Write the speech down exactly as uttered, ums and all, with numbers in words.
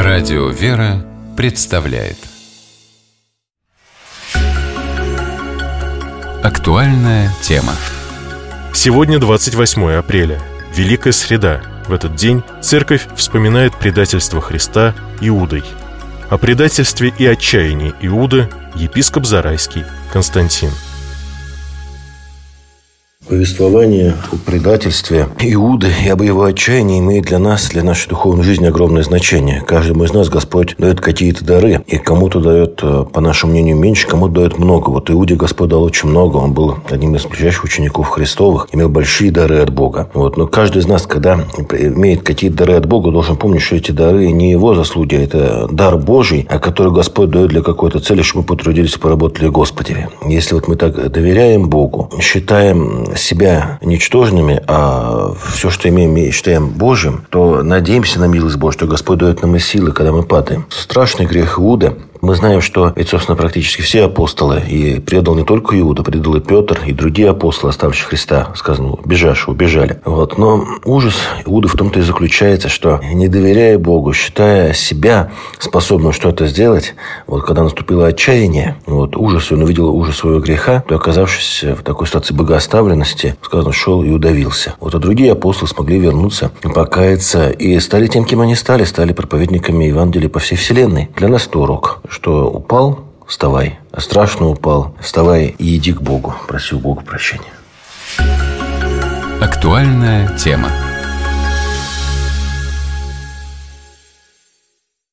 Радио «Вера» представляет актуальная тема. Сегодня двадцать восьмое апреля, Великая Среда. В этот день Церковь вспоминает предательство Христа Иудой. О предательстве и отчаянии Иуды епископ Зарайский Константин. Повествование о предательстве Иуды и об его отчаянии имеет для нас, для нашей духовной жизни огромное значение. Каждому из нас Господь дает какие-то дары. И кому-то дает, по нашему мнению, меньше, кому-то дает много. Вот Иуде Господь дал очень много. Он был одним из ближайших учеников Христовых, имел большие дары от Бога. Вот. Но каждый из нас, когда имеет какие-то дары от Бога, должен помнить, что эти дары не его заслуги, а это дар Божий, который Господь дает для какой-то цели, чтобы мы потрудились и поработали Господи. Если вот мы так доверяем Богу, считаем себя ничтожными, а все, что имеем, считаем Божьим, то надеемся на милость Божью, что Господь дает нам и силы, когда мы падаем. Страшный грех Иуды. Мы знаем, что ведь, собственно, практически все апостолы, и предал не только Иуда, предал и Петр, и другие апостолы, оставшие Христа, сказано, бежавшие, убежали. Вот. Но ужас Иуды в том-то и заключается, что, не доверяя Богу, считая себя способным что-то сделать, вот, когда наступило отчаяние, вот, ужас, он увидел ужас своего греха, то, оказавшись в такой ситуации богооставленности, сказано, шел и удавился. Вот, а другие апостолы смогли вернуться, покаяться, и стали тем, кем они стали, стали проповедниками Евангелия по всей вселенной. Для нас это урок. Что упал, вставай. А страшно упал, вставай и иди к Богу. Проси у Бога прощения. Актуальная тема.